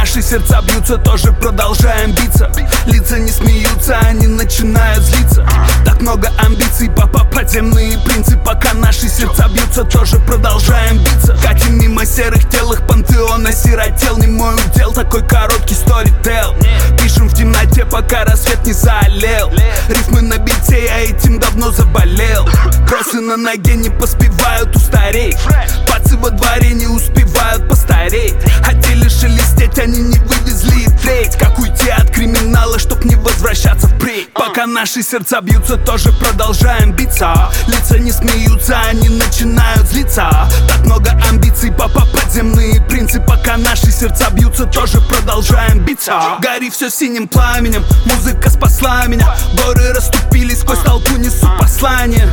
наши сердца бьются, тоже продолжаем биться. Лица не смеются, они начинают злиться. Так много амбиций, подземные принцы. Пока наши сердца бьются, тоже продолжаем биться. Катим мимо серых тел, их пантеона сиротел. Не мой удел, такой короткий сторитейл. Пишем в темноте, пока рассвет не залил. Рифмы на бите, я этим давно заболел. Кроссы на ноге не поспевают устареть. Пацы во дворе не успевают постареть. Хотели шелестеть, они не вывезли и треть. Как уйти от криминала, чтоб не возвращаться впредь. Пока наши сердца бьются, тоже продолжаем биться. Лица не смеются, они начинают злиться. Так много амбиций, подземные принцы. Пока наши сердца бьются, тоже продолжаем биться. Гори все синим пламенем, музыка спасла меня. Горы расступились, сквозь толпу несу послание.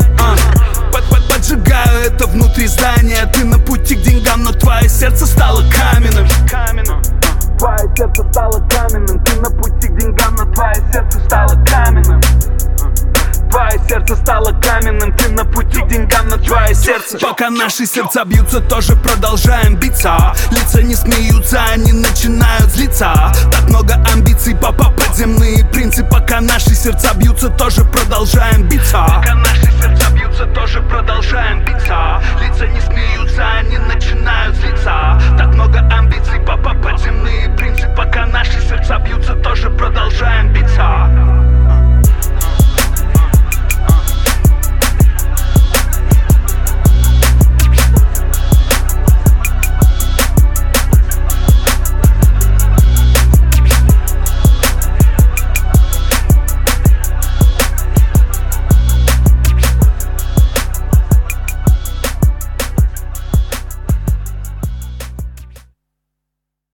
Поджигаю это внутри здания. Ты на пути к деньгам, но твое сердце стало каменным. Твое сердце стало каменным. Ты на пути к деньгам, но твое сердце стало каменным. Твое сердце стало каменным. Ты на пути к деньгам, но твое сердце. Пока наши сердца бьются, тоже продолжаем биться. Лица не смеются, они начинают злиться. Так много амбиций, подземные принцы. Пока наши сердца бьются, тоже продолжаем биться. Пока наши сердца бьются, тоже продолжаем биться. Лица не смеются, они начинают злиться. Так много амбиций,